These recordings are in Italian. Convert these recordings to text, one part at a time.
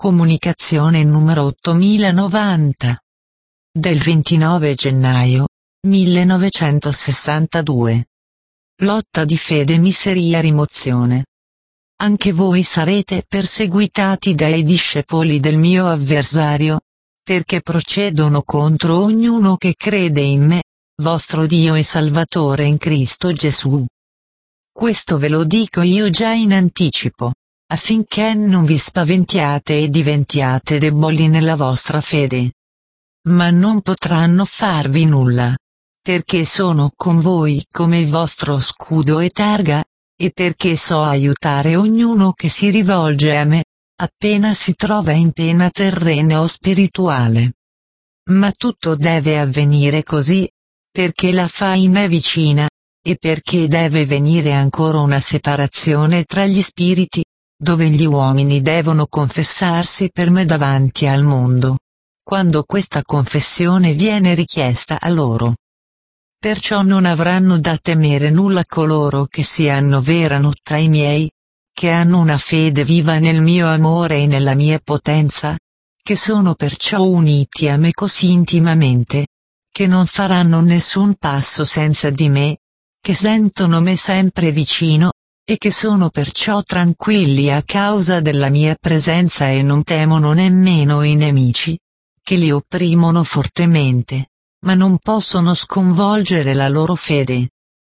Comunicazione numero 8090. Del 29 gennaio 1962. Lotta di fede, miseria, rimozione. Anche voi sarete perseguitati dai discepoli del mio avversario, perché procedono contro ognuno che crede in me, vostro Dio e Salvatore in Cristo Gesù. Questo ve lo dico io già in anticipo, affinché non vi spaventiate e diventiate deboli nella vostra fede. Ma non potranno farvi nulla, perché sono con voi come il vostro scudo e targa, e perché so aiutare ognuno che si rivolge a me, appena si trova in pena terrena o spirituale. Ma tutto deve avvenire così, perché la faina è vicina, e perché deve venire ancora una separazione tra gli spiriti, dove gli uomini devono confessarsi per me davanti al mondo, quando questa confessione viene richiesta a loro. Perciò non avranno da temere nulla coloro che si annoverano tra i miei, che hanno una fede viva nel mio amore e nella mia potenza, che sono perciò uniti a me così intimamente, che non faranno nessun passo senza di me, che sentono me sempre vicino, e che sono perciò tranquilli a causa della mia presenza e non temono nemmeno i nemici, che li opprimono fortemente, ma non possono sconvolgere la loro fede.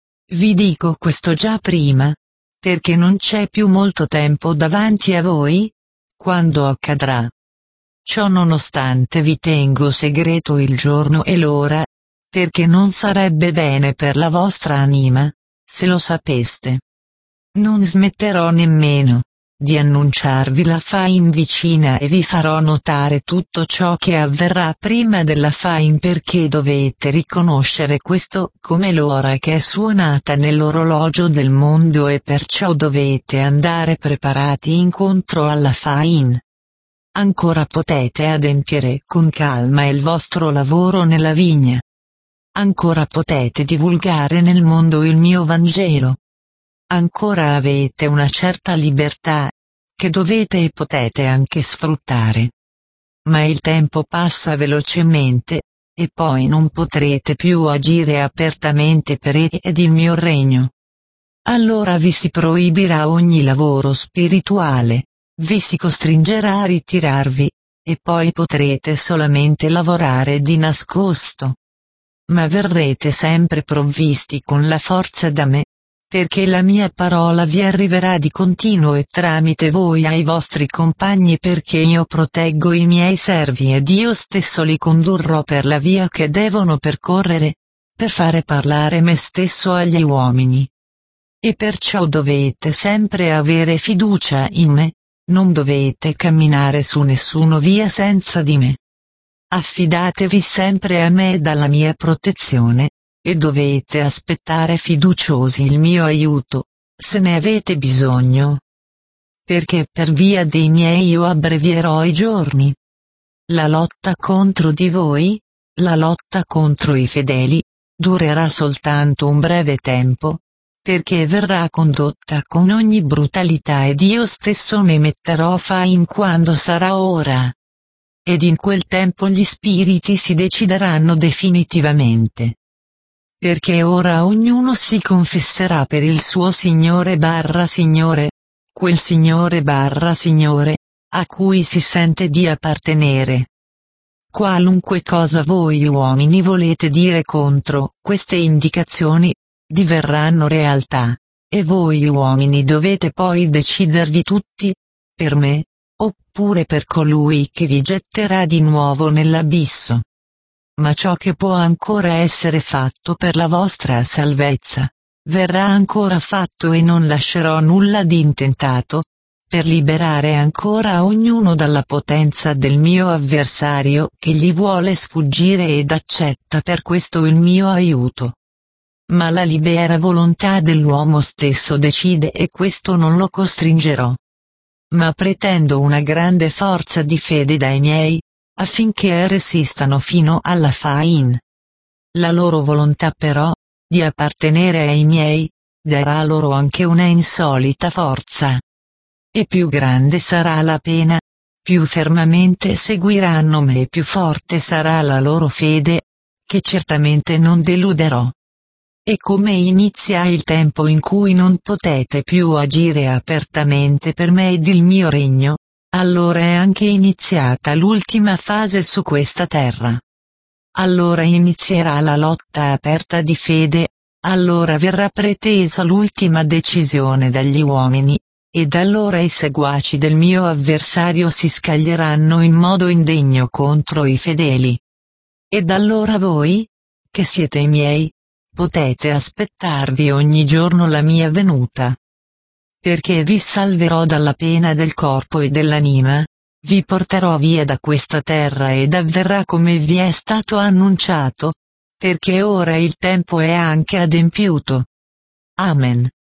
Vi dico questo già prima, perché non c'è più molto tempo davanti a voi, quando accadrà. Ciò nonostante vi tengo segreto il giorno e l'ora, perché non sarebbe bene per la vostra anima, se lo sapeste. Non smetterò nemmeno di annunciarvi la faina vicina e vi farò notare tutto ciò che avverrà prima della faina, perché dovete riconoscere questo come l'ora che è suonata nell'orologio del mondo, e perciò dovete andare preparati incontro alla faina. Ancora potete adempiere con calma il vostro lavoro nella vigna. Ancora potete divulgare nel mondo il mio Vangelo. Ancora avete una certa libertà, che dovete e potete anche sfruttare. Ma il tempo passa velocemente, e poi non potrete più agire apertamente per ed il mio regno. Allora vi si proibirà ogni lavoro spirituale, vi si costringerà a ritirarvi, e poi potrete solamente lavorare di nascosto. Ma verrete sempre provvisti con la forza da me, perché la mia parola vi arriverà di continuo e tramite voi ai vostri compagni, perché io proteggo i miei servi ed io stesso li condurrò per la via che devono percorrere, per fare parlare me stesso agli uomini. E perciò dovete sempre avere fiducia in me, non dovete camminare su nessuna via senza di me. Affidatevi sempre a me e dalla mia protezione, e dovete aspettare fiduciosi il mio aiuto, se ne avete bisogno. Perché per via dei miei io abbrevierò i giorni. La lotta contro di voi, la lotta contro i fedeli, durerà soltanto un breve tempo, perché verrà condotta con ogni brutalità ed io stesso ne metterò fin quando sarà ora. Ed in quel tempo gli spiriti si decideranno definitivamente. Perché ora ognuno si confesserà per il suo Signore/Signore, quel Signore/Signore, a cui si sente di appartenere. Qualunque cosa voi uomini volete dire contro queste indicazioni, diverranno realtà, e voi uomini dovete poi decidervi tutti, per me, oppure per colui che vi getterà di nuovo nell'abisso. Ma ciò che può ancora essere fatto per la vostra salvezza, verrà ancora fatto, e non lascerò nulla di intentato, per liberare ancora ognuno dalla potenza del mio avversario che gli vuole sfuggire ed accetta per questo il mio aiuto. Ma la libera volontà dell'uomo stesso decide, e questo non lo costringerò. Ma pretendo una grande forza di fede dai miei, affinché resistano fino alla faina. La loro volontà però, di appartenere ai miei, darà loro anche una insolita forza. E più grande sarà la pena, più fermamente seguiranno me e più forte sarà la loro fede, che certamente non deluderò. E come inizia il tempo in cui non potete più agire apertamente per me ed il mio regno, allora è anche iniziata l'ultima fase su questa terra. Allora inizierà la lotta aperta di fede, allora verrà pretesa l'ultima decisione dagli uomini, ed allora i seguaci del mio avversario si scaglieranno in modo indegno contro i fedeli. Ed allora voi, che siete i miei, potete aspettarvi ogni giorno la mia venuta. Perché vi salverò dalla pena del corpo e dell'anima, vi porterò via da questa terra ed avverrà come vi è stato annunciato, perché ora il tempo è anche adempiuto. Amen.